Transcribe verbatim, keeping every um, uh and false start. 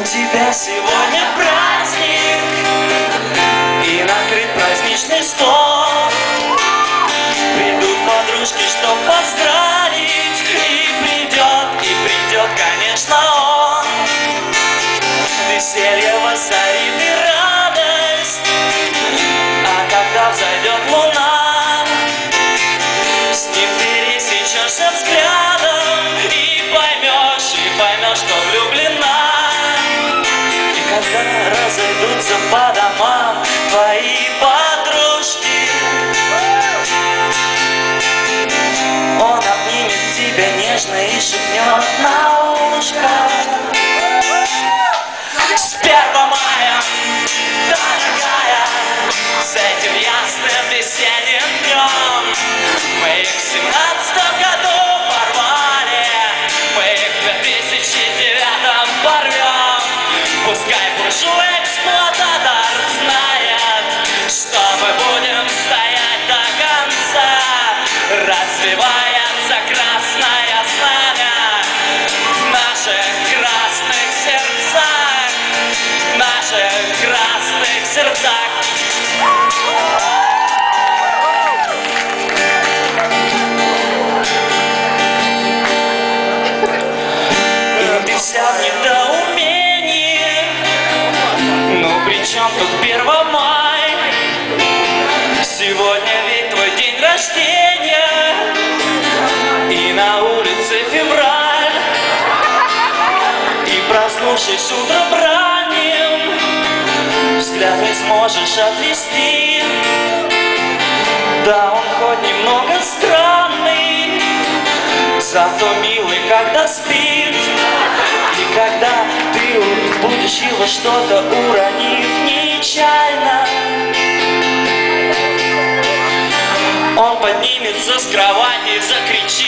тебя сегодня праздник, и накрыт праздничный стол. Придут подружки, чтоб поздравить, и придет, и придет, конечно, он. Веселье воцарит и радость, а когда взойдет луна, с ним пересечешься взглядом и поймешь, и поймешь, что влюблена. И когда разойдутся по домам твои подружки, он обнимет тебя нежно и шепнет на ушко: с первого мая, дорогая, с этим ясным весенним днем. Мы их в семнадцатом году порвали, мы их в две тысячи девятом порвем. Пускай буржуй-эксплуататор знает, что мы будем стоять до конца. Развивается красное знамя в наших красных сердцах, в наших красных сердцах. И ты вся в недоумении, ну при чем тут первое мая? Сегодня ведь твой день рождения, и на улице февраль. И проснувшись утром ранним, взгляд не сможешь отвести. Да, он хоть немного странный, зато милый, когда спит. И когда ты будешь его что-то уронив нечаянно, он поднимется с кровати и закричит: